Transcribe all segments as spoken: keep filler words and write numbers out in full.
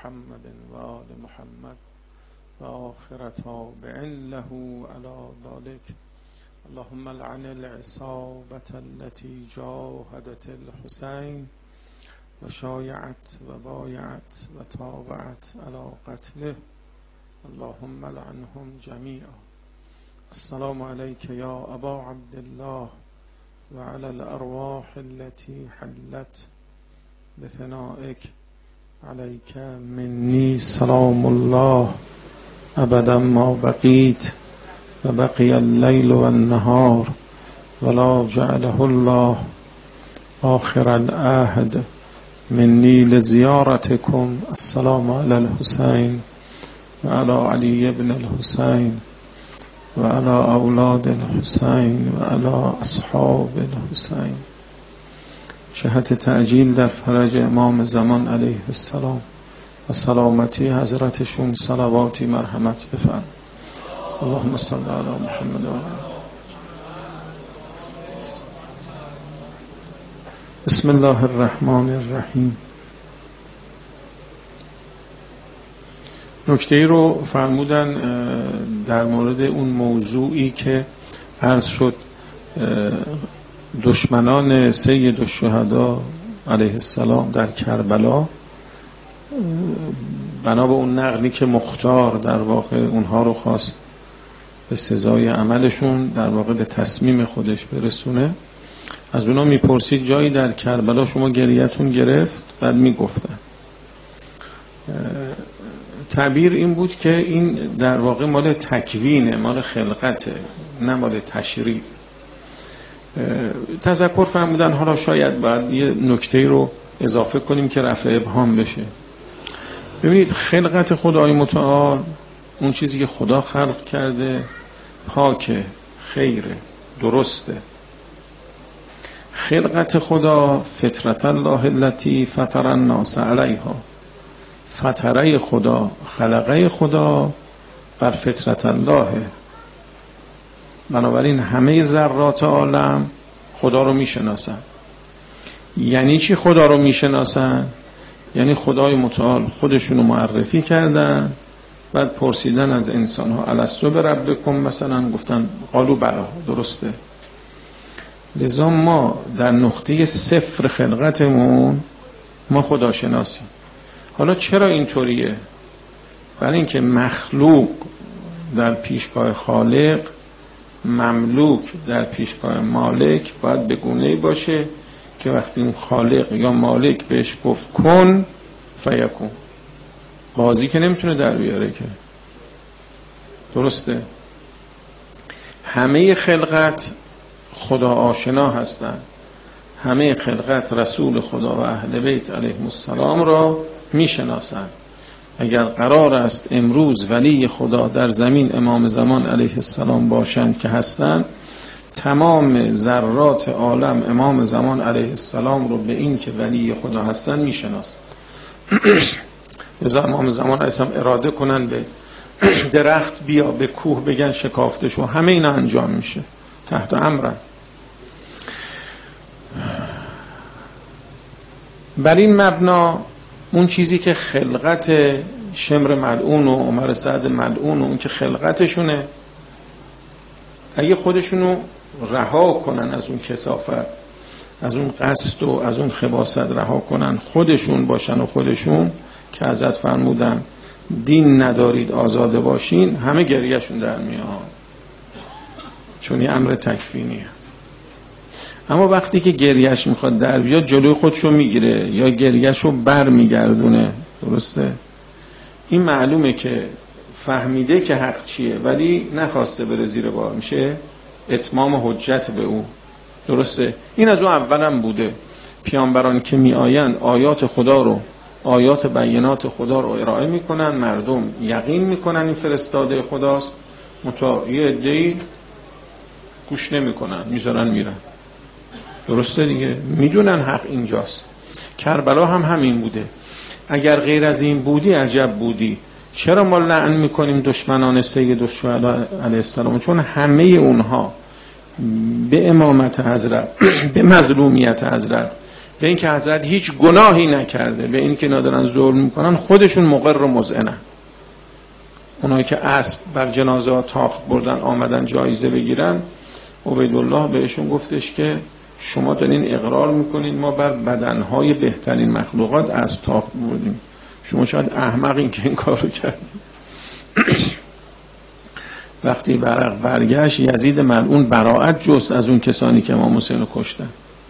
محمد و آل محمد و آخر تابع له على ذلك. اللهم لعن العصابة التي جاهدت الحسين و شایعت و بایعت و تابعت على قتله. اللهم لعنهم جميعا. السلام عليك يا أبا عبد الله وعلى الأرواح التي حلت بثنائك. عليك مني سلام الله أبدا ما بقيت وبقي الليل والنهار ولا جعله الله آخر العهد مني لزيارتكم. السلام على الحسين وعلى علي بن الحسين وعلى أولاد الحسين وعلى أصحاب الحسين. جهت تعجیل در فرج امام زمان علیه السلام و سلامتی حضرتشون صلواتی مرحمت بفرم. اللهم صل علی محمد و علی. بسم الله الرحمن الرحیم. نکته ای رو فرمودن در مورد اون موضوعی که عرض شد دشمنان سید الشهدا علیه السلام در کربلا بنا به اون نقلی که مختار در واقع اونها رو خواست به سزای عملشون در واقع به تصمیم خودش برسونه، از اونا میپرسید جایی در کربلا شما گریتون گرفت؟ بعد میگفتن. تعبیر این بود که این در واقع مال تکوینه، مال خلقته، نه مال تشریع. تذکر فرمودن حالا شاید باید یه نکته رو اضافه کنیم که رفع ابهام بشه. ببینید خلقت خدای متعال، اون چیزی که خدا خلق کرده پاکه، خیره، درسته. خلقت خدا فطرت الله التي فطر الناس علیها، فطره خدا، خلقه خدا بر فطرت الله. بنابراین همه ذرات عالم خدا رو میشناسن. یعنی چی خدا رو میشناسن؟ یعنی خدای متعال خودشونو معرفی کردن، بعد پرسیدن از انسان ها الستو بربکم، مثلا گفتن قالوا بلا، درسته. لذا ما در نقطه صفر خلقتمون ما خدا شناسیم. حالا چرا اینطوریه؟ برای اینکه مخلوق در پیشگاه خالق، مملوک در پیشگاه مالک باید به گونه‌ای باشه که وقتی اون خالق یا مالک بهش گفت کن فیکون، بازی که نمیتونه در بیاره که، درسته. همه خلقت خدا آشنا هستن، همه خلقت رسول خدا و اهل بیت علیهم السلام را میشناسن. اگر قرار است امروز ولی خدا در زمین امام زمان علیه السلام باشند که هستند، تمام ذرات عالم امام زمان علیه السلام رو به این که ولی خدا هستند میشناسند. لذا امام زمان علیه السلام اراده کنن به درخت بیا، به کوه بگن شکافته شو، همه اینا انجام میشه، تحت امرن. بر این مبنا اون چیزی که خلقت شمر ملعون و عمر سعد ملعون و اون که خلقتشونه، اگه خودشونو رها کنن از اون کثافت، از اون قصد و از اون خباثت رها کنن، خودشون باشن و خودشون که ازت فرمودن دین ندارید آزاده باشین، همه گریهشون در میاد، چون یه امر تکوینیه. اما وقتی که گریهش میخواد در بیاد جلوی خودشو میگیره یا گریهشو بر میگردونه، درسته. این معلومه که فهمیده که حق چیه ولی نخواسته بره زیر بار، میشه اتمام حجت به او، درسته. این از اون اولم بوده. پیامبران که میآیند آیات خدا رو، آیات بینات خدا رو ارائه میکنن، مردم یقین میکنن این فرستاده خداست، متا یه عده‌ای گوش نمیکنن، میذارن میرن، درسته دیگه، میدونن حق اینجاست. کربلا هم همین بوده. اگر غیر از این بودی عجب بودی. چرا ما لعن میکنیم دشمنان سید الشهدا علیه السلام؟ چون همه اونها به امامت حضرت، به مظلومیت حضرت، به این که حضرت هیچ گناهی نکرده، به این که اینا دارن ظلم میکنن، خودشون مقر و مذعنن. اونایی که اسب بر جنازه ها تاخت بردن آمدن جایزه بگیرن، عبیدالله بهشون گفتش که شما دارین اقرار میکنین ما بر بدنهای بهترین مخلوقات اسب تاخت بردیم، شما شاید احمقین که این کارو کردیم. وقتی برق برگشت، یزید ملعون براءت جست از اون کسانی که امام حسین رو کشتن.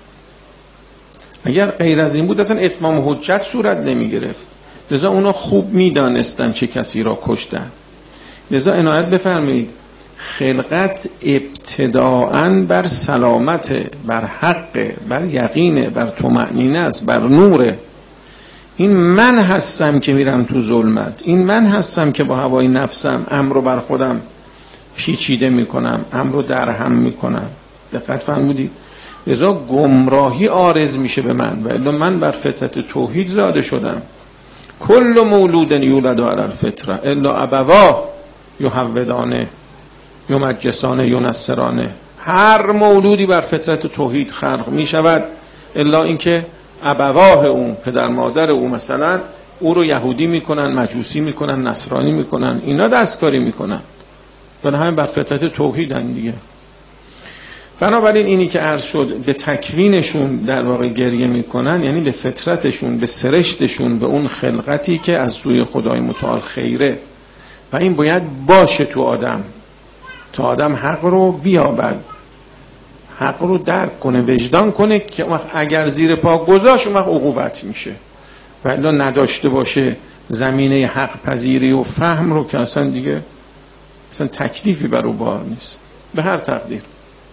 اگر غیر از این بود اصلا اتمام حجت صورت نمی گرفت. لذا اونا خوب می دانستن چه کسی را کشتن. لذا عنایت بفرمایید خلقت ابتداءً بر سلامت، بر حق، بر یقین، بر طمأنینه است، بر نوره. این من هستم که میرم تو ظلمت، این من هستم که با هوای نفسم امر رو بر خودم پیچیده میکنم، امر رو درهم میکنم. دقت فرمودید؟ لذا گمراهی عارض میشه به من، و الا من بر فطرت توحید زاده شدم. کل مولود یولد علی الفطره الا ابواه یهودانه یمجسانه ینصرانه. هر مولودی بر فطرت توحید خلق میشود الا اینکه ابواه اون، پدر مادر او مثلا او رو یهودی میکنن، مجوسی میکنن، نصرانی میکنن، اینا دستکاری میکنن. بنابراین بر فطرت توحیدن دیگه. بنابراین اینی که عرض شد به تکوینشون در واقع گریه میکنن، یعنی به فطرتشون، به سرشتشون، به اون خلقتی که از سوی خدای متعال خیره، و این باید باشه تو آدم تا آدم حق رو بیابد، حق رو درک کنه، وجدان کنه که اگر زیر پا گذاشت اون وقت عقوبت میشه، و الا نداشته باشه زمینه حق پذیری و فهم رو که اصلا دیگه اصلا تکلیفی بر او بار نیست. به هر تقدیر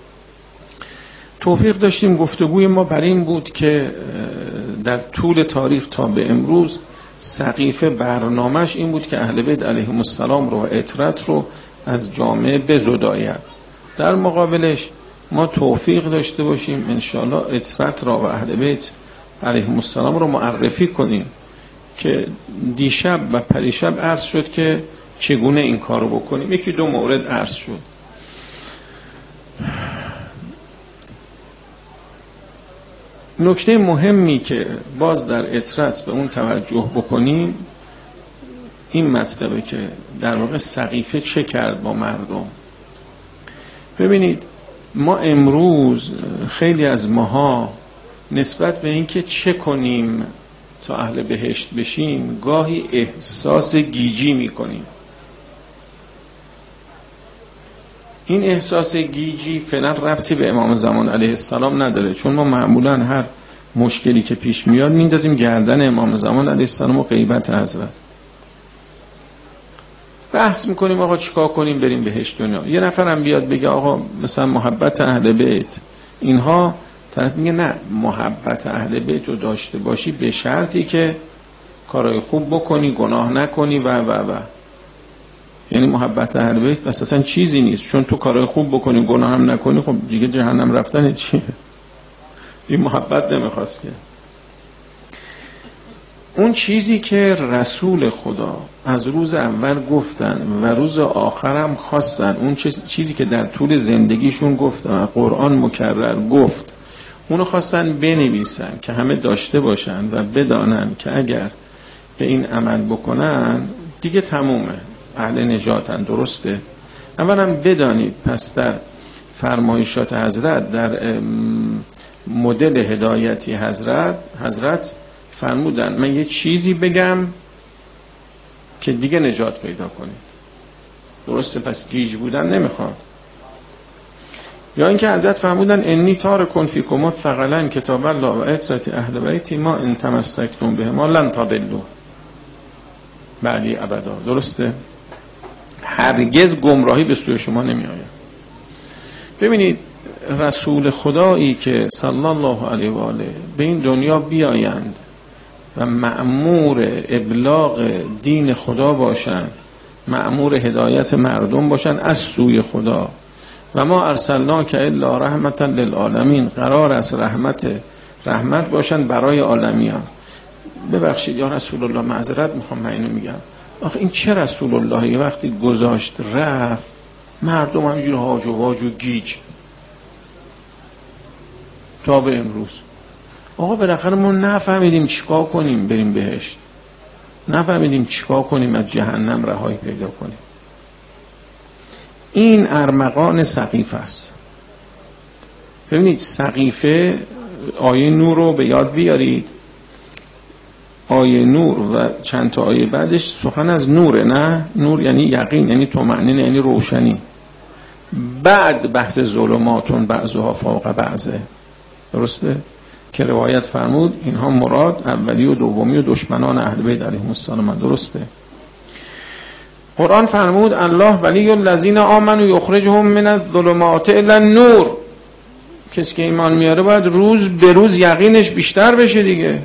توفیق داشتیم. گفتگوی ما بر این بود که در طول تاریخ تا به امروز سقیفه برنامهش این بود که اهل بیت علیهم السلام رو و عترت رو از جامعه بزداید. در مقابلش ما توفیق داشته باشیم انشاءالله عترت را و اهل بیت علیهم السلام رو معرفی کنیم، که دیشب و پریشب عرض شد که چگونه این کار رو بکنیم. یکی دو مورد عرض شد. نکته مهمی که باز در عترت به اون توجه بکنیم این مطلبه که در واقع سقیفه چه کرد با مردم. ببینید ما امروز خیلی از ماها نسبت به اینکه چه کنیم تا اهل بهشت بشیم گاهی احساس گیجی میکنیم. این احساس گیجی فعلا ربطی به امام زمان علیه السلام نداره، چون ما معمولا هر مشکلی که پیش میاد میندازیم گردن امام زمان علیه السلام و غیبت حضرت. بحث میکنیم آقا چیکار کنیم بریم بهشت دنیا. یه نفرم بیاد بگه آقا مثلا محبت اهل بیت، اینها طرف میگه نه، محبت اهل بیت رو داشته باشی به شرطی که کارهای خوب بکنی، گناه نکنی و و و یعنی محبت اهل بیت بس اصلا چیزی نیست، چون تو کارهای خوب بکنی گناه هم نکنی خب دیگه جهنم رفتن چیه؟ این محبت نمیخواست که. اون چیزی که رسول خدا از روز اول گفتن و روز آخرم خواستن، اون چیزی که در طول زندگیشون گفتن و قرآن مکرر گفت، اونو خواستن بنویسن که همه داشته باشن و بدانن که اگر به این عمل بکنن دیگه تمومه، اهل نجاتن. درسته؟ اولا بدانید پس در فرمایشات حضرت، در مدل هدایتی حضرت حضرت فرمودن من یه چیزی بگم که دیگه نجات پیدا کنید. درسته؟ پس گیج بودن نمیخواد. یا اینکه حضرت فرمودن انی تارکون فیکم ثقلن کتاب الله و عترت اهل بیتی ما ان تمسکتم به ما لن تضلوا بعدی ابدا. درسته؟ هرگز گمراهی به سوی شما نمی آید. ببینید رسول خدایی که صلی الله علیه و آله به این دنیا بیایند و مأمور ابلاغ دین خدا باشند، مأمور هدایت مردم باشند از سوی خدا، و ما ارسلناک الا رحمتا للعالمین، قرار است رحمت رحمت باشند برای عالمیان. ببخشید یا رسول الله معذرت میخوام من اینو میگم، آخه این چه رسول اللهی وقتی گذاشت رفت مردم همینجور هاج و واج و گیج تا به امروز. آقا بالاخره ما نفهمیدیم چیکار کنیم بریم بهشت، نفهمیدیم چیکار کنیم از جهنم رهایی پیدا کنیم. این ارمغان سقیفه است. ببینید سقیفه، آیه نور رو به یاد بیارید، آیه نور و چند تا آیه بعدش سخن از نوره. نه، نور یعنی یقین، یعنی طمأنینه، یعنی روشنی. بعد بحث ظلماتون بعضها فوق بعضه، درسته؟ که روایت فرمود اینها مراد اولی و دومی و دشمنان اهل بیت علیهم السلام، درسته؟ قرآن فرمود الله ولی الذین آمنوا یخرجهم من الظلمات الی النور. کسی که ایمان میاره باید روز به روز یقینش بیشتر بشه دیگه.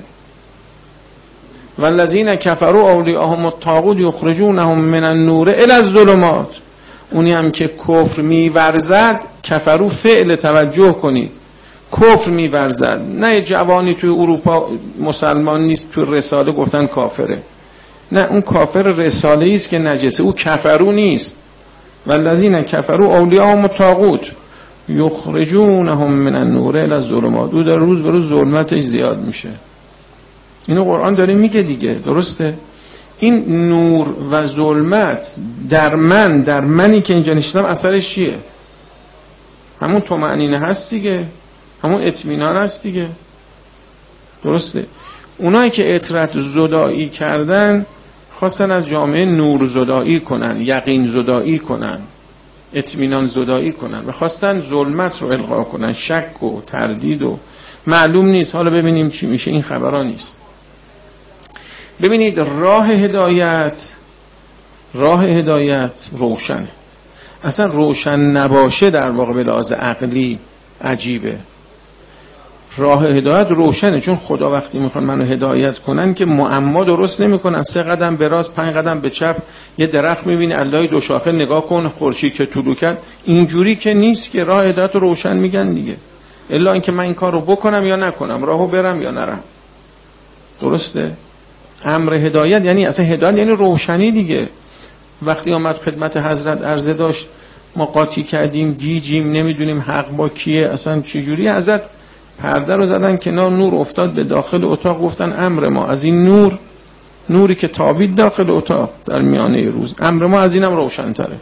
والذین کفروا اولیاءهم الطاغوت یخرجونهم من النور الی الظلمات. اونی هم که کفر میورزد، کفرو فعل توجه کنید، کفر میورزد. نه جوانی توی اروپا مسلمان نیست توی رساله گفتن کافره، نه، اون کافر رساله است که نجسه، او کفرو نیست. والذین کفروا اولیاءهم الطاغوت یخرجونهم من النور الی الظلمات. او در روز به روز ظلمتش زیاد میشه. اینو قرآن داره میگه دیگه، درسته؟ این نور و ظلمت در من، در منی که اینجا نشستم اثرش چیه؟ همون طمأنینه هست دیگه، همون اطمینان هست دیگه، درسته؟ اونایی که اطرت زدایی کردن خواستن از جامعه نور زدایی کنن، یقین زدایی کنن، اطمینان زدایی کنن و خواستن ظلمت رو القا کنن، شک و تردید و معلوم نیست، حالا ببینیم چی میشه. این خبرها نیست. ببینید راه هدایت، راه هدایت روشنه. اصلا روشن نباشه در واقع به لحاظ عقلی عجیبه. راه هدایت روشنه، چون خدا وقتی میخوان منو هدایت کنن که معما درست نمیکنن. سه قدم به راست، پنج قدم به چپ، یه درخت میبینی الله دو شاخه نگاه کن، خورشید که طلوع کرد. اینجوری که نیست که راه هدایت روشن میگن دیگه، الا اینکه من این کار رو بکنم یا نکنم، راهو برم یا نرم، درسته؟ امر هدایت یعنی اصلا هدایت یعنی روشنی دیگه. وقتی آمد خدمت حضرت عرضه داشت ما قاطی کردیم، گیجیم، نمیدونیم حق با کیه، اصلا چجوری، حضرت پرده رو زدن کنار، نور افتاد به داخل اتاق، گفتن امر ما از این نور، نوری که تابید داخل اتاق در میانه روز، امر ما از اینم روشن‌تره،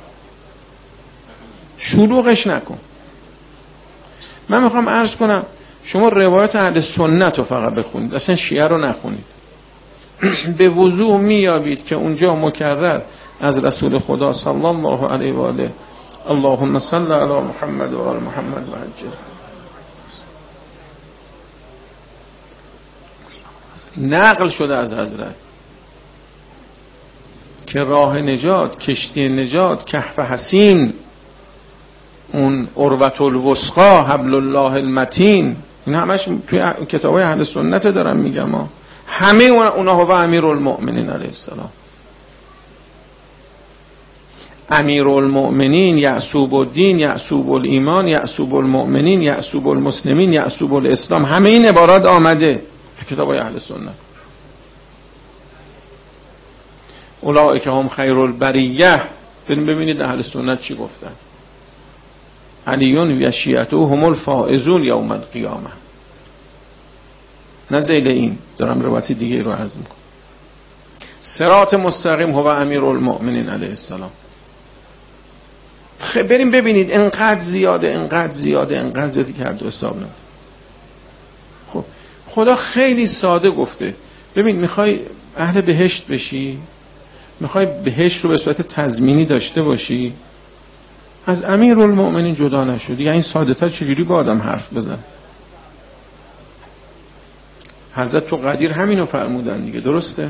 شلوغش نکن. من میخوام عرض کنم شما روایت اهل سنت رو فقط بخونید، اصلا شیعه رو نخونید. به وضوح میابید که اونجا مکرر از رسول خدا صلی الله علیه و آله اللهم صل علی محمد و آل محمد و عجل، نقل شده از حضرت که راه نجات، کشتی نجات، کهف حسین، اون عروة الوثقی، حبل الله المتین، این همش توی کتابای اهل سنت دارم میگم ها. همه اونا هو امیرالمؤمنین علیه السلام. امیرالمؤمنین، یعصوب الدین، یعصوب الایمان، یعصوب المؤمنین، یعصوب المسلمین، یعصوب الاسلام، همه این عبارات آمده تو کتابای اهل سنت. اولئک هم خیر البریه. بریم ببینید اهل سنت چی گفتن. علیون و شیعته هم الفائزون یوم القیامه. نزیل این دارم روایت دیگه رو عرض میکنم. صراط مستقیم هو امیرالمؤمنین علیه السلام. خب بریم ببینید انقدر زیاده، انقدر زیاده، انقدر زیاده که هر دو حساب نداره. خب خدا خیلی ساده گفته. ببین میخوای اهل بهشت بشی، میخوای بهشت رو به صورت تضمینی داشته باشی، از امیرالمؤمنین جدا نشو. دیگه این ساده تر چجوری با آدم حرف بزن؟ حضرت تو قدیر همینو فرمودن دیگه، درسته؟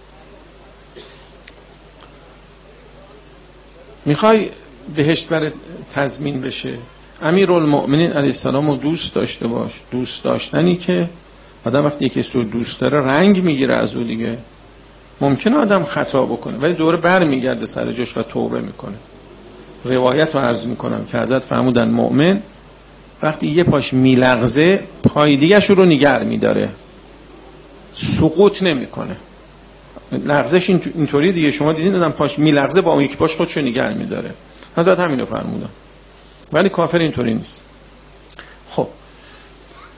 میخوای بهشت برای تضمین بشه، امیرالمؤمنین علیه السلام رو دوست داشته باش. دوست داشتنی که آدم وقتی یکی رو دوست داره رنگ میگیره از او دیگه. ممکنه آدم خطا بکنه ولی دوره بر میگرده سر جاش و توبه میکنه. روایت رو عرض میکنم که حضرت فرمودن مؤمن وقتی یه پاش میلغزه پای دیگه شو رو نگر میداره، سقوط نمیکنه. لغزش اینطوری دیگه، شما دیدین آدم پاش میلغزه با اون یکی پاش خودشو نگر میداره. حضرت همینو فرمودن. ولی کافر اینطوری نیست. خب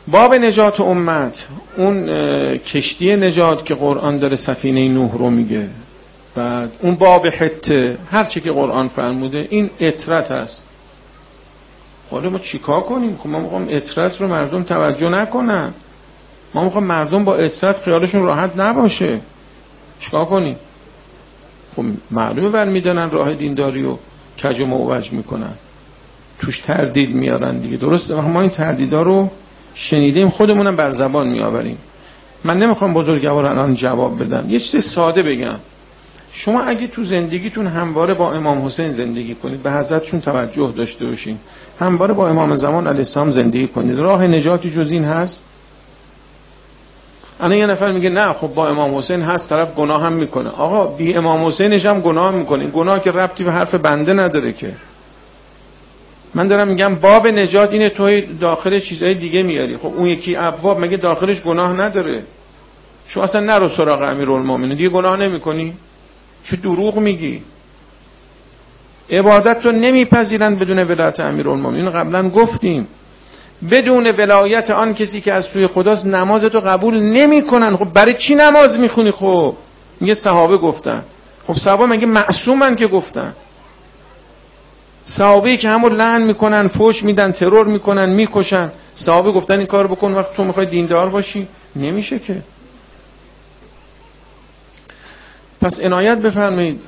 باب نجات امت، اون کشتی نجات که قرآن داره سفینه نوح رو میگه، بعد اون باب حته، هر چی که قرآن فرموده این اطرت هست. حالا ما چیکار کنیم؟ خب ما میخوام اطرت رو مردم توجه نکنن، ما میخوام مردم با اطرت خیالشون راحت نباشه، چیکار کنیم؟ خب معلومه برمیدارن راه دینداری و کج و موج میکنن، توش تردید میارن دیگه. درسته؟ ما این تردیدا رو شنیدیم، خودمونم بر زبان میآوریم. من نمیخوام بزرگواران الان جواب بدم، یه چیز ساده بگم. شما اگه تو زندگیتون همواره با امام حسین زندگی کنید، به حضرتشون توجه داشته باشین، همواره با امام زمان علیه السلام زندگی کنید، راه نجاتی جز این هست؟ الان یه نفر میگه نه خب با امام حسین هست، طرف گناه هم میکنه. آقا بی امام حسینش هم گناه میکنه، این گناه که ربطی به حرف بنده نداره که. من دارم میگم باب نجات اینه، توی داخل چیزهای دیگه میاری. خب اون یکی ابواب مگه داخلش گناه نداره؟ شو اصلا نرو سراغ امیرالمومنین، دیگه گناه نمیکنی؟ چه دروغ میگی؟ عبادت رو نمیپذیرن بدون ولایت امیرالمومنین. قبلا گفتیم بدون ولایت آن کسی که از سوی خداست نمازتو قبول نمیکنن. خب برای چی نماز میخونی؟ خب میگه صحابه گفتن. خب صحابه مگه معصومن که گفتن؟ صحابه که همون لعن میکنن، فوش میدن، ترور میکنن، میکشن، صحابه گفتن این کار بکن، وقت تو میخوای دیندار باشی نمیشه که. پس عنایت بفرمایید،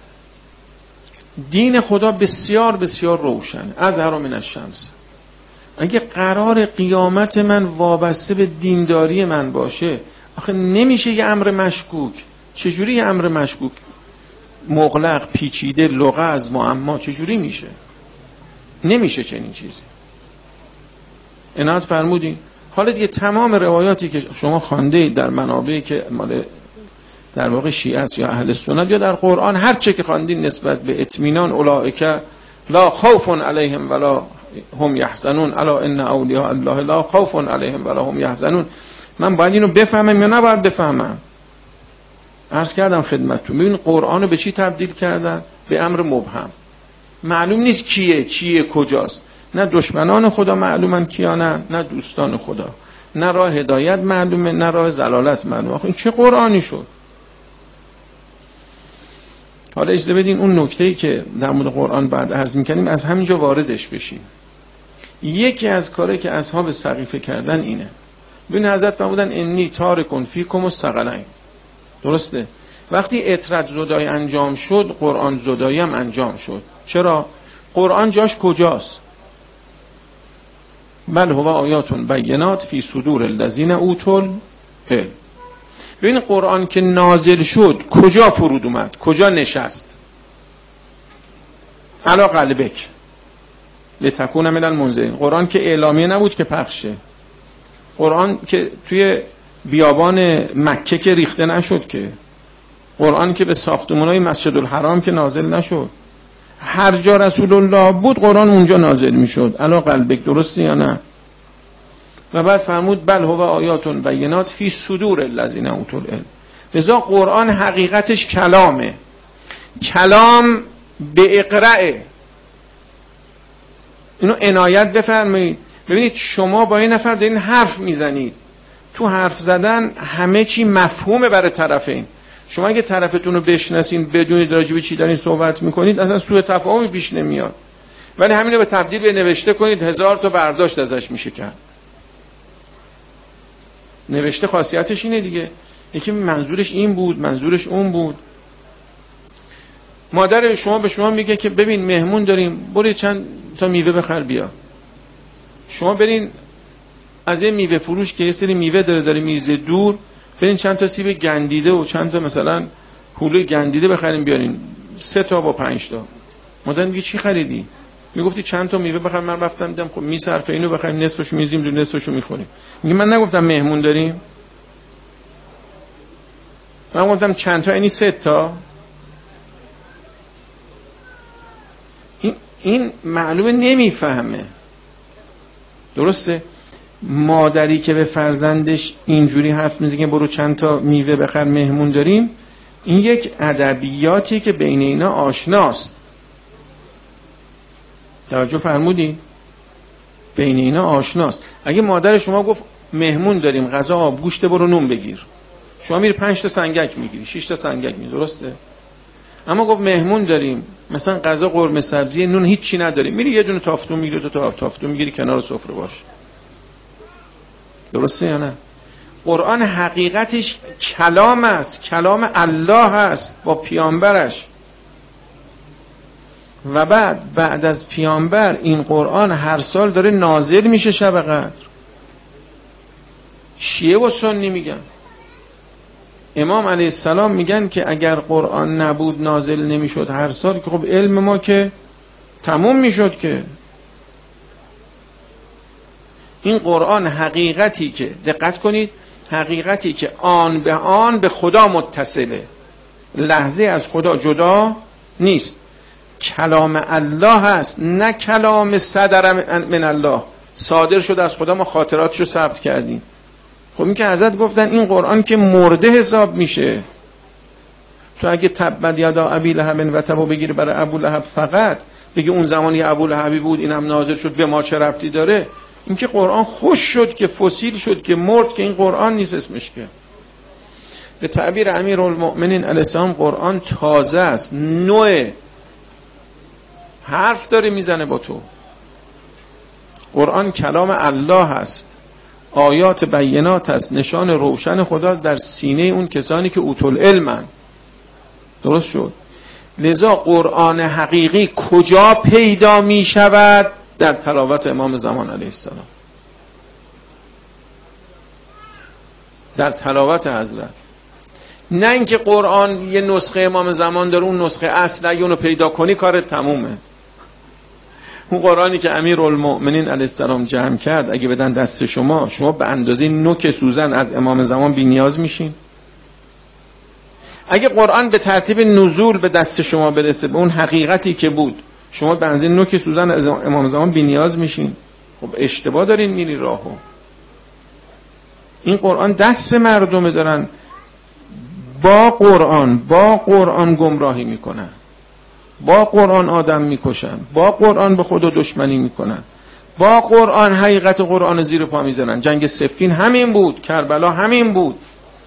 دین خدا بسیار بسیار روشن، ازهر من الشمس. اگه قرار قیامت من وابسته به دینداری من باشه، آخه نمیشه یه امر مشکوک. چجوری یه امر مشکوک مغلق، پیچیده، لغز، معما چجوری میشه؟ نمیشه چنین چیزی. عنایت فرمودین. حالا دیگه تمام روایاتی که شما خوانده در منابعی که مال در واقع شیعه است یا اهل سنت یا در قرآن، هر چه که خواندین نسبت به اطمینان، اولئک لا خوف علیهم ولا هم یحزنون الا ان اولیاء الله لا خوف علیهم ولا هم یحزنون، من باید اینو بفهمم یا نباید بفهمم؟ عرض کردم خدمتتون، ببین قرآن رو به چی تبدیل کردن؟ به امر مبهم. معلوم نیست کیه، چیه، کجاست. نه دشمنان خدا معلومن کیانن، نه دوستان خدا. نه راه هدایت معلومه، نه راه ضلالت معلومه. آخه این چه قرآنی شد؟ حالا اجازه بدین اون نکته‌ای که در مورد قرآن بعد عرض می‌کنیم از همینجا واردش بشیم. یکی از کارهایی که اصحاب سقیفه کردن اینه. ببین حضرت فرمودن انی تارکون فیکم الثقلین. درسته؟ وقتی اطرت زدایی انجام شد، قرآن زدایی هم انجام شد. چرا؟ قرآن جاش کجاست؟ بل هو آیات بینات فی صدور الذین اوتوا العلم. ببین قرآن که نازل شد کجا فرود اومد؟ کجا نشست؟ علی قلبک لتکون من المنذرین. قرآن که اعلامیه نبود که پخشه. قرآن که توی بیابان مکه که ریخته نشد که. قرآن که به ساختمان‌های مسجد الحرام که نازل نشد. هر جا رسول الله بود قرآن اونجا نازل میشد. علی قلبک. درسته یا نه؟ و بعد فرمود بل هو آیات بینات فی صدور الذین اوتوا العلم. لذا قرآن حقیقتش کلامه. کلام به اقرأ. اینو عنایت بفرمایید. ببینید شما با این نفر دارین حرف میزنید، تو حرف زدن همه چی مفهومه برای طرفین. شما اگه طرفتون رو بشناسین بدونید راجع به چی دارین صحبت میکنید، اصلا سوء تفاهمی پیش نمیاد. ولی همین رو به تبدیل به نوشته کنید، هزار تا برداشت ازش میشه کرد. نوشته خاصیتش اینه دیگه، یکی منظورش این بود، منظورش اون بود. مادر شما به شما میگه که ببین مهمون داریم، برو چند تا میوه بخر بیا. شما برین از این میوه فروش که یه سری میوه داره داره میزه دور، برین چند تا سیب گندیده و چند تا مثلا هلو گندیده بخرین بیارین، سه تا با پنج تا. مادر میگه چی خریدی؟ میگفتی چند تا میوه بخرم. من رفتم دیدم خب میصرفه، اینو بخریم نصفشو میزیم دو نصفشو میخوریم. میگه من نگفتم مهمون داریم؟ من گفتم چند تا، یعنی سه تا. این این معلومه نمیفهمه. درسته؟ مادری که به فرزندش اینجوری حرف میزنه برو چند تا میوه بخر مهمون داریم، این یک ادبیاتی که بین اینا آشناست. توجه فرمودی؟ بین اینا آشناست. اگه مادر شما گفت مهمون داریم، غذا آب گوشت برو نون بگیر، شما میری پنج تا سنگک میگیری، شش تا سنگک میگیری، درسته؟ اما گفت مهمون داریم، مثلا غذا قرمه سبزی نون هیچی نداریم، میری یه دونه تافتون میگیری، تو تا تافتون میگیری کنار سفره باش. درسته یا نه؟ قرآن حقیقتش کلام است، کلام الله است با پیامبرش. و بعد بعد از پیامبر این قرآن هر سال داره نازل میشه شب قدر. شیعه و سنی میگن، امام علیه السلام میگن که اگر قرآن نبود نازل نمیشد هر سال که خب علم ما که تموم میشد. که این قرآن حقیقتی که دقت کنید، حقیقتی که آن به آن به خدا متصله، لحظه از خدا جدا نیست، کلام الله هست، نه کلام صدر من الله، صادر شده از خدا ما خاطراتشو ثبت کردیم. خب این که حضرت گفتن این قرآن که مرده حساب میشه. تو اگه تبت یدا ابی لهب و تب بگیری برای ابو لهب فقط بگی اون زمانی ابو لهبی بود اینم نازل شد، به ما چه ربطی داره؟ این که قرآن خوش شد که فسیل شد که مرد، که این قرآن نیست اسمش. که به تعبیر امیرالمؤمنین علیه السلام قرآن تازه است، نوع حرف داره میزنه با تو. قرآن کلام الله هست، آیات بینات هست، نشان روشن خدا در سینه اون کسانی که اوتل علمن. درست شد؟ لذا قرآن حقیقی کجا پیدا می شود؟ در تلاوت امام زمان علیه السلام، در تلاوت حضرت. نه اینکه قرآن یه نسخه امام زمان داره، اون نسخه اصل اگه اونو پیدا کنی کارت تمومه. اون قرآنی که امیرالمؤمنین علیه السلام جمع کرد اگه بدن دست شما، شما به اندازه نوک سوزن از امام زمان بی نیاز میشین. اگه قرآن به ترتیب نزول به دست شما برسه، به اون حقیقتی که بود، شما به اندازه نوک سوزن از امام زمان بی نیاز میشین. خب اشتباه دارین میری راهو. این قرآن دست مردم دارن با قرآن با قرآن گمراهی میکنن، با قرآن آدم میکشن، با قرآن به خدا دشمنی میکنن، با قرآن حقیقت قرآن زیر پا میزنن. جنگ صفین همین بود، کربلا همین بود.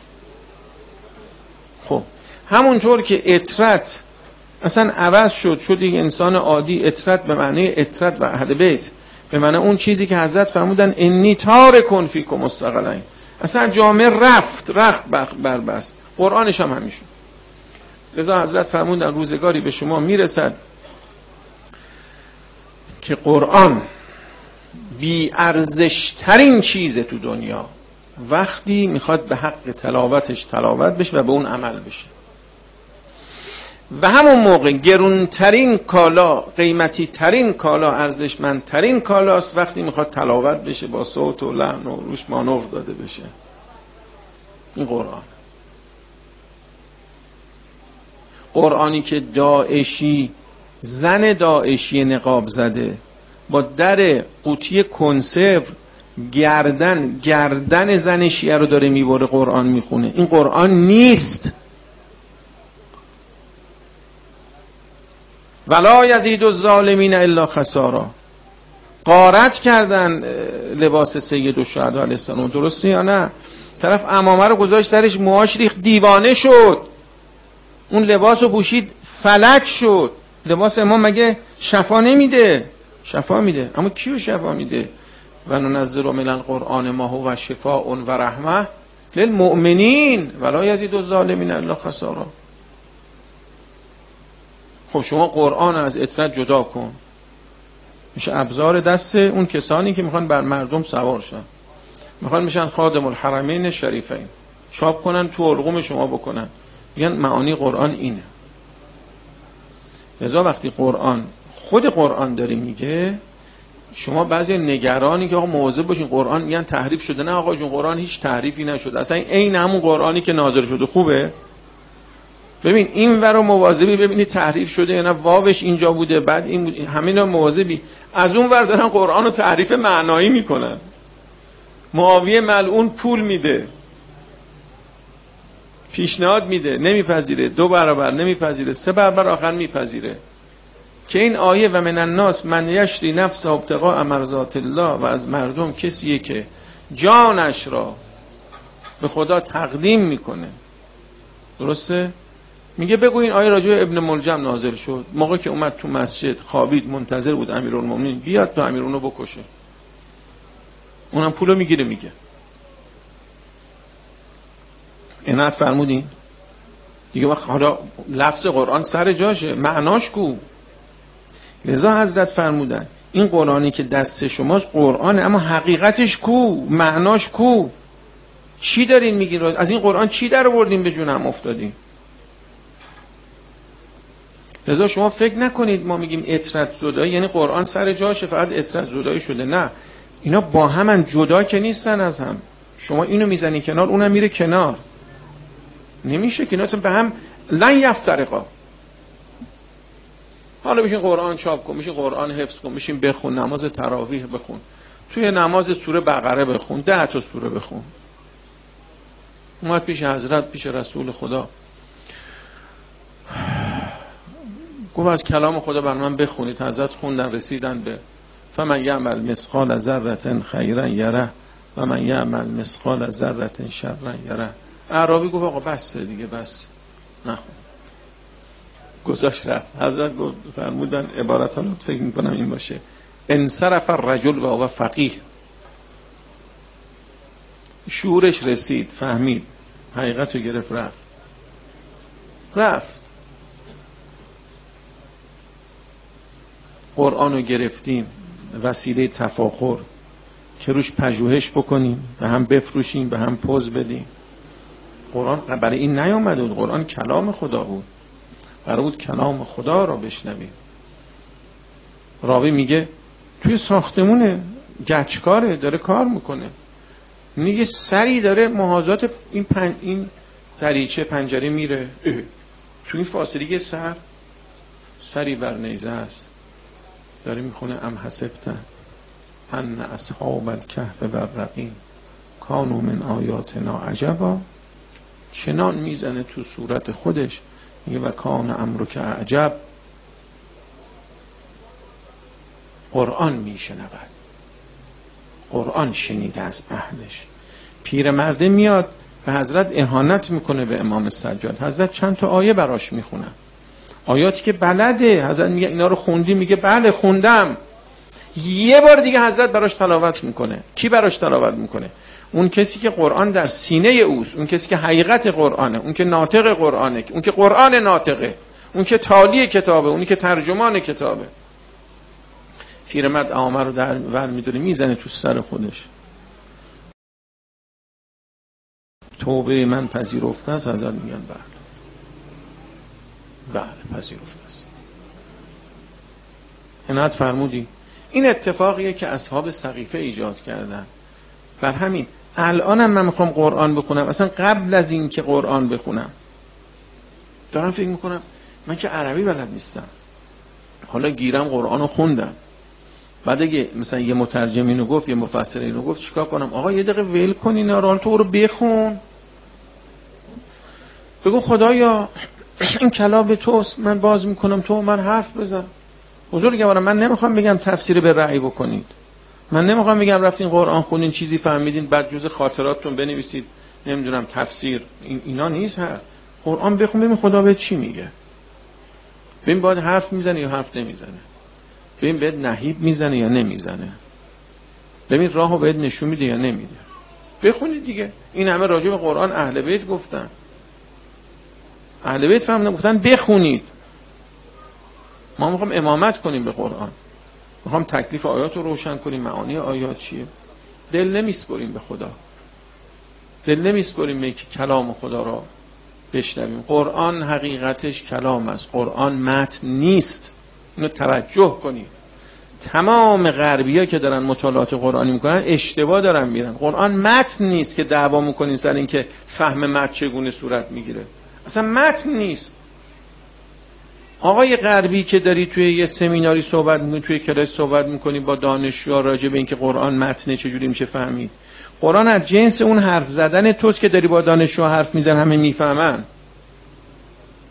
خب همونطور که اطرت اصلا عوض شد، شد یک انسان عادی، اطرت به معنی اطرت و اهل بیت، به معنی اون چیزی که حضرت فرمودن انی تارکون فیکم مستقلین، اصلا جامعه رفت رخت بربست. قرآنش هم همیشون. لذا حضرت فرمودن روزگاری به شما میرسد که قرآن بی ارزش ترین چیز تو دنیا وقتی میخواد به حق تلاوتش تلاوت بشه و به اون عمل بشه، و همون موقع گرونترین کالا، قیمتی ترین کالا، ارزشمندترین کالاست وقتی میخواد تلاوت بشه با صوت و لحن و روش مانور داده بشه. این قرآن، قرآنی که داعشی، زن داعشی نقاب زده با در قوطی کنسرو گردن گردن زن شیعه رو داره میبره قرآن میخونه. این قرآن نیست. ولا یزید الظالمین الا خسارا. غارت کردن لباس سید الشهدا علیه السلام، درسته یا نه؟ طرف عمامه رو گذاشت سرش، موهاش ریخت، دیوانه شد. اون لباس رو پوشید، فلج شد. لباس امام مگه شفا نمیده؟ شفا میده. اما کیو شفا میده؟ و ننزل من القرآن ما هو شفاء و رحمه للمؤمنین ولا یزید الظالمین الا خسارا. خب شما قرآن از اطرت جدا کن، میشه ابزار دست اون کسانی که میخوان بر مردم سوار شن، میخوان میشن خادم الحرمین شریفین، چاپ کنن تو حلقوم شما بکنن، میگن معانی قرآن اینه. لذا وقتی قرآن، خود قرآن داره میگه، شما بعضی نگرانی که آقا مواظب باشین قرآن میگن تحریف شده. نه آقا جون، قرآن هیچ تحریفی نشده، اصلا این همون قرآنی که نازل شده. خوبه ببین این ورا مواظبی ببینی تحریف شده یا نه، واوش اینجا بوده بعد این بود، همینا مواظبی. از اون ور دارن قرآن رو تحریف معنایی میکنن. معاویه ملعون پول میده، پیشنهاد میده، نمیپذیره، دو برابر نمیپذیره، سه برابر آخر میپذیره. که این آیه و من الناس من یشری نفسه ابتغاء مرضات الله، و از مردم کسیه که جانش را به خدا تقدیم میکنه. درسته؟ میگه بگو این آیه راجع به ابن ملجم نازل شد موقعی که اومد تو مسجد خوابید، منتظر بود امیرالمومنین بیاد تا امیرونو بکشه، اونم پولو میگیره. میگه عنایت فرمودین دیگه. وقت حالا لفظ قرآن سر جاشه، معناش کو؟ لذا حضرت فرمودن این قرآنی که دست شماست قرآنه، اما حقیقتش کو؟ معناش کو؟ چی دارین میگین؟ از این قرآن چی در آوردین به جون هم افتادین؟ لذا شما فکر نکنید ما میگیم اطرت زدایی یعنی قرآن سر جاشه فقط اطرت زدایی شده. نه، اینا با همن، جدا که نیستن از هم. شما اینو میزنی کنار اونم میره کنار، نمیشه که اینا به هم لن یفترقا. حالا بشین قرآن چاپ کن، بشین قرآن حفظ کن، بشین بخون، نماز تراویح بخون، توی نماز سوره بقره بخون، ده تا سوره بخون. اومد پیش حضرت، پیش رسول خدا، گفت از کلام خدا بر من بخونید. حضرت خوندن، رسیدن به فمن یعمل مثقال ذره خیرا یره و من یعمل مثقال ذره شرا یره. اعرابی گفت آقا بس دیگه، بس نخون، گذاشت رفت. حضرت گفت فرمودن عبارت ها فکر میکنم این باشه: انصرف الرجل و هو فقیه. شعورش رسید، فهمید، حقیقت رو گرفت، رفت رفت قرآن رو گرفتیم وسیله تفاخر که روش پژوهش بکنیم، به هم بفروشیم، به هم پوز بدیم. قرآن برای این نیامده بود، قرآن کلام خدا بود، قرار بود کلام خدا را بشنویم. راوی میگه توی ساختمونه، گچکاره، داره کار میکنه، میگه سری داره محاذات این پن... این دریچه پنجره میره، توی این فاصله یه سر سری بر نیزه است، داره میخونه ام حسبت ان اصحاب الکهف والرقیم کانوا من آیاتنا عجبا. چنان میزنه تو صورت خودش، میگه و کان امرک عجب. قرآن میشنود، قرآن شنیده از اهلش. پیرمرده میاد به حضرت اهانت میکنه به امام سجاد. حضرت چند تا آیه براش میخونن، آیاتی که بلده. حضرت میگه اینا رو خوندی؟ میگه بله خوندم. یه بار دیگه حضرت براش تلاوت میکنه. کی براش تلاوت میکنه؟ اون کسی که قرآن در سینه اوست، اون کسی که حقیقت قرآنه، اون که ناطق قرآنه، اون که قرآن ناطقه، اون که تالی کتابه، اونی که ترجمان کتابه. پیرمرد عامه رو در ور میداره، میزنه تو سر خودش. توبه من پذیرفته است؟ حضرت میگن بله بله پذیرفته است. عنایت فرمودی این اتفاقیه که اصحاب سقیفه ایجاد کردن. بر همین الانم من میخوام قرآن بخونم، اصلا قبل از این که قرآن بخونم دارم فکر میکنم من که عربی بلد نیستم، حالا گیرم قرآن رو خوندم، بعد اگه مثلا یه مترجم اینو گفت، یه مفسر اینو گفت، چیکار کنم؟ آقا یه دقیقه ول کن اینا رو، تو رو بخون، بگو خدایا این کلام توست، من باز میکنم، تو من حرف بزن. بزرگوارم من نمیخوام بگم تفسیر به رأی بکنید، من نمیخوام بگم رفتین قرآن خوندین چیزی فهمیدین بعد جز خاطراتتون بنویسید نمیدونم تفسیر. این اینا نیست. هر قرآن بخون ببین خدا به چی میگه، ببین باید حرف میزنه یا حرف نمیزنه، ببین بهت نهیب میزنه یا نمیزنه، ببین راهو بهت نشون میده یا نمیده. بخونید دیگه. این همه راجع به قرآن اهل بیت گفتن، اهل بیت فهمیدن گفتن بخونید. ما میخوام امامت کنیم به قرآن، میخوام تکلیف آیات رو روشن کنیم، معانی آیات چیه. دل نمیسپریم به خدا، دل نمیسپریم به کلام خدا را بشنویم. قرآن حقیقتش کلام است، قرآن متن نیست. اینو توجه کنید. تمام غربی‌ها که دارن مطالعات قرآنی میکنن اشتباه دارن میرن. قرآن متن نیست که دعوا میکنین سر این که فهم متن چگونه صورت میگیره. اصلا متن نیست. آقای غربی که داری توی یه سمیناری صحبت میکنی، توی کلاس صحبت میکنی با دانشجوها راجع به این که قرآن متن چجوری میشه فهمید، قرآن از جنس اون حرف زدن توست که داری با دانشجوها حرف میزن، همه میفهمن.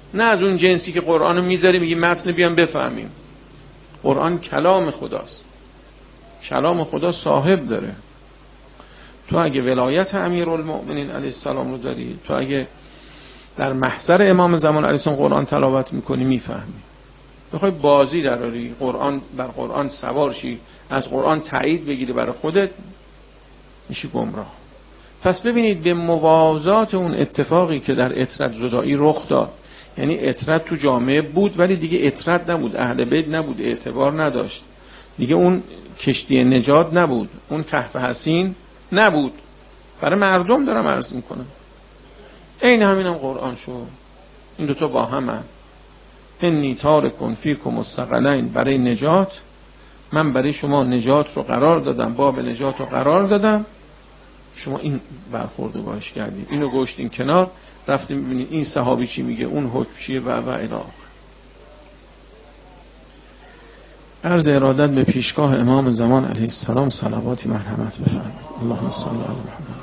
نه از اون جنسی که قرآن میذاری میگی متن بیان بفهمیم. قرآن کلام خداست، کلام خدا صاحب داره. تو اگه ولایت امیرالمؤمنین علیه السلام رو داری، تو اگه در محضر امام زمان علیه السلام قرآن تلاوت میکنی میفهمی. بخوای بازی دراری، قرآن بر قرآن سوار شی، از قرآن تایید بگیری برای خودت، میشی گمراه. پس ببینید به موازات اون اتفاقی که در اطرت زدایی رخ داد، یعنی اطرت تو جامعه بود ولی دیگه اطرت نبود، اهل بیت نبود، اعتبار نداشت دیگه، اون کشتی نجات نبود، اون کهف حصین نبود. برای مردم دارم عرض میکنم. این همینم قرآن شو، این دوتا با هم هم انی تارکون فیکم الثقلین، برای نجات من برای شما نجات رو قرار دادم، باب نجات رو قرار دادم، شما این برخورد رو باش کردید، اینو گوشتین کنار، رفتیم ببینید این صحابی چی میگه، اون حکم چیه و و الی آخر. عرض ارادت به پیشگاه امام زمان علیه السلام صلواتی مرحمت بفرمایید. اللهم صل علی محمد.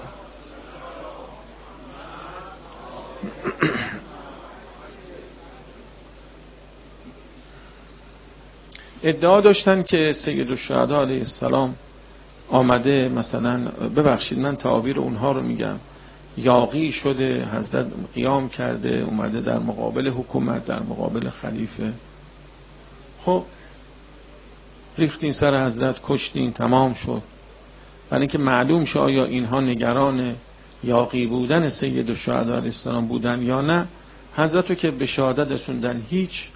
ادعا داشتن که سید الشهدا علیه السلام آمده، مثلا ببخشید من تعابیر اونها رو میگم، یاغی شده، حضرت قیام کرده، اومده در مقابل حکومت، در مقابل خلیفه. خب ریختین سر حضرت، کشتین، تمام شد. برای اینکه معلوم شه آیا اینها نگران یاغی بودن سید الشهدا علیه السلام بودن یا نه، حضرت رو که به شهادت رسوندن هیچ،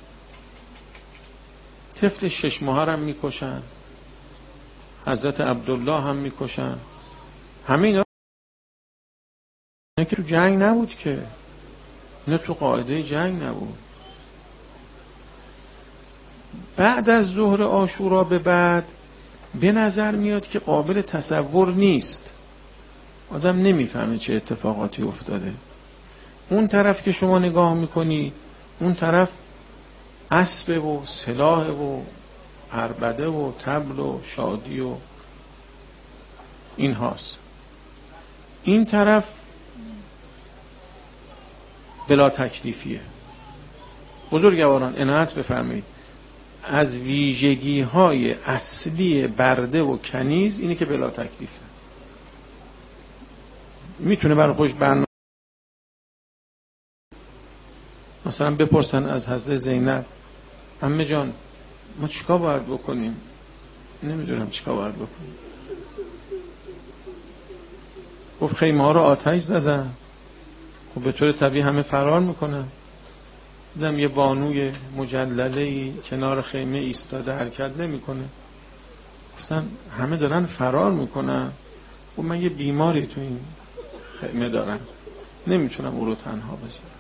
طفل شش ماه هم میکشن، حضرت عبدالله هم میکشن، همین اینا که تو جنگ نبود که، اینا تو قاعده جنگ نبود. بعد از ظهر عاشورا به بعد به نظر میاد که قابل تصور نیست، آدم نمیفهمه چه اتفاقاتی افتاده. اون طرف که شما نگاه میکنی، اون طرف اسب و سلاح و عربده و طبل و شادی و این هاست، این طرف بلا تکلیفیه. بزرگواران عنایت بفرمایید، از ویژگی های اصلی برده و کنیز اینه که بلا تکلیفه. میتونه برای خوش برنامه مثلا بپرسن از حضرت زینب، عمه جان ما چیکار باید بکنیم؟ نمیدونم چیکار باید بکنیم. گفت خیمه ها رو آتش زدن. خب به طور طبیعی همه فرار میکنن. دیدم یه بانوی مجلله‌ای کنار خیمه ایستاده، حرکت نمیکنه. گفتن همه دارن فرار میکنن. خب من یه بیماری تو این خیمه دارم، نمیتونم او رو تنها بذارم.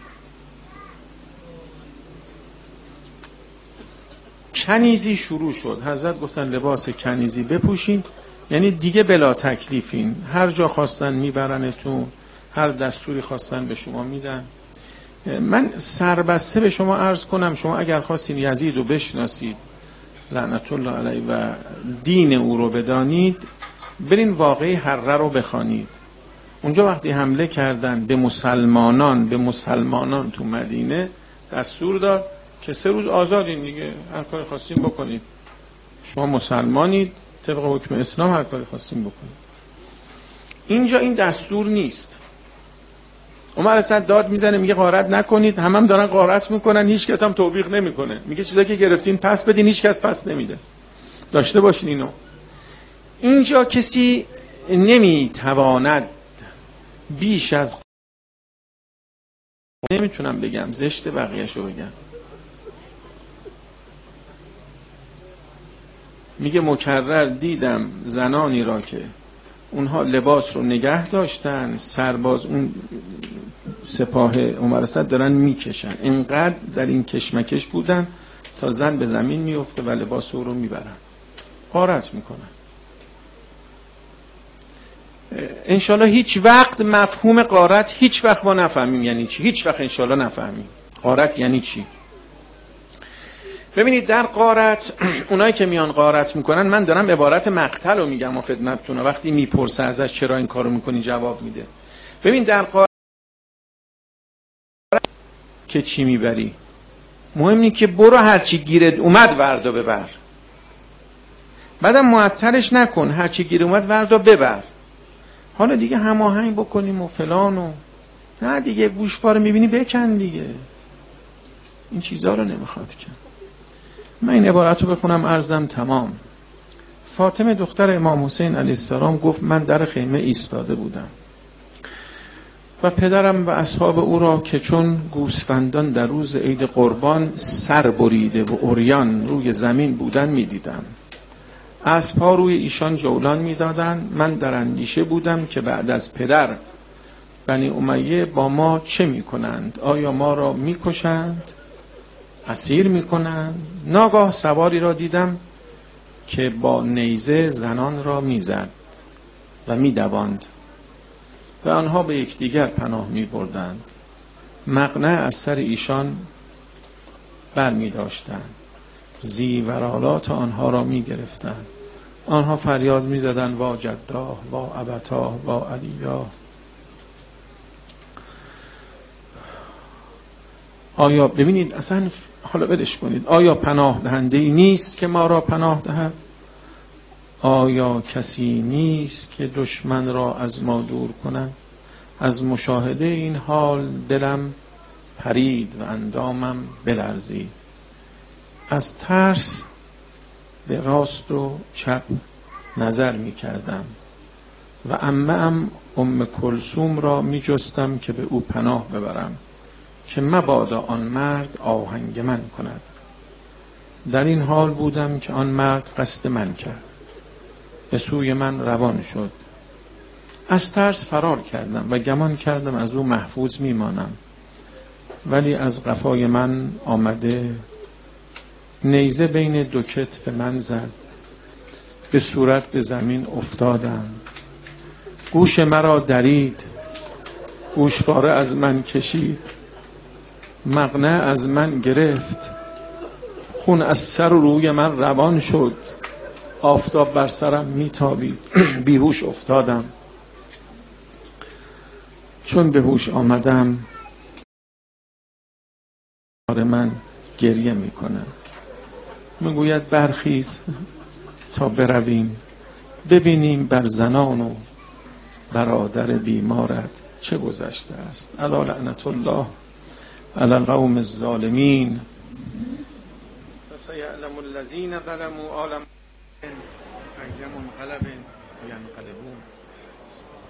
کنیزی شروع شد. حضرت گفتن لباس کنیزی بپوشین، یعنی دیگه بلا تکلیفین، هر جا خواستن میبرنتون، هر دستوری خواستن به شما میدن. من سربسته به شما عرض کنم، شما اگر خواستین یزید رو بشناسید لعنت الله علیه و دین او رو بدانید، برین واقعه حره رو بخوانید. اونجا وقتی حمله کردن به مسلمانان به مسلمانان تو مدینه، دستور داد که سه روز آزادین دیگه، هر کاری خواستین بکنید، شما مسلمانید، طبق حکم اسلام هر کاری خواستین بکنید. اینجا این دستور نیست. عمر اسد داد میزنه میگه غارت نکنید، همم هم دارن غارت میکنن، هیچ کس هم توبیخ نمیکنه، میگه چیزایی که گرفتین پس بدین، هیچ کس پس نمیده. داشته باشین اینو. اینجا کسی نمیتواند بیش از، نمیتونم بگم زشت بقیه‌شو بگم، میگه مکرر دیدم زنانی را که اونها لباس رو نگه داشتن، سرباز اون سپاه عمر اسد دارن میکشن، اینقدر در این کشمکش بودن تا زن به زمین میفته و لباس رو میبرن، غارت میکنن. انشالله هیچ وقت مفهوم غارت هیچ وقت ما نفهمیم یعنی چی، هیچ وقت انشالله نفهمیم غارت یعنی چی. ببینید در غارت، اونایی که میان غارت میکنن، من دارم عبارت مقتل رو میگم و خدمتتون، وقتی میپرسه ازش چرا این کارو میکنی جواب میده. ببین در غارت که چی میبری، مهم اینه که برو هرچی گیرت اومد وردو ببر. بعدم معطلش نکن، هرچی گیر اومد وردو ببر. حالا دیگه هماهنگ بکنیم و فلان و نه دیگه، گوشواره میبینی بکن دیگه، این چیزا رو نمیخواد کن. من این عبارت رو بخونم عرضم تمام. فاطمه دختر امام حسین علیه السلام گفت من در خیمه ایستاده بودم و پدرم و اصحاب او را که چون گوسفندان در روز عید قربان سر بریده و عریان روی زمین بودن میدیدم. اسب‌ها روی ایشان جولان میدادند. من در اندیشه بودم که بعد از پدر بنی امیه با ما چه میکنند؟ آیا ما را میکشند؟ اسیر میکنند؟ ناگاه سواری را دیدم که با نیزه زنان را میزد و میدواند و آنها به یکدیگر پناه میبردند. مقنعه از سر ایشان بر میداشتند، زیورالات آنها را میگرفتند. آنها فریاد میزدند وا جداه، وا ابتاه، وا علیاه. آیا ببینید اصلا حالا بدش کنید، آیا پناه دهنده ای نیست که ما را پناه دهد؟ آیا کسی نیست که دشمن را از ما دور کند؟ از مشاهده این حال دلم پرید و اندامم بلرزید. از ترس به راست و چپ نظر می کردم و عمه ام ام کلثوم را می جستم که به او پناه ببرم که مبادا آن مرد آهنگ من کند. در این حال بودم که آن مرد قصد من کرد، به سوی من روان شد. از ترس فرار کردم و گمان کردم از او محفوظ میمانم، ولی از قفای من آمده نیزه بین دو کتف من زد. به صورت به زمین افتادم. گوش مرا درید، گوشواره از من کشید، مقنعه از من گرفت، خون از سر و روی من روان شد. آفتاب بر سرم میتابید. بیهوش افتادم. چون به هوش آمدم من گریه میکنم. میگوید برخیز تا برویم ببینیم بر زنان و برادر بیمارت چه گذشته است. الا لعنت الله علی القوم الظالمین. فسیعلم الذین ظلموا عالم ای منقلب ینقلبون.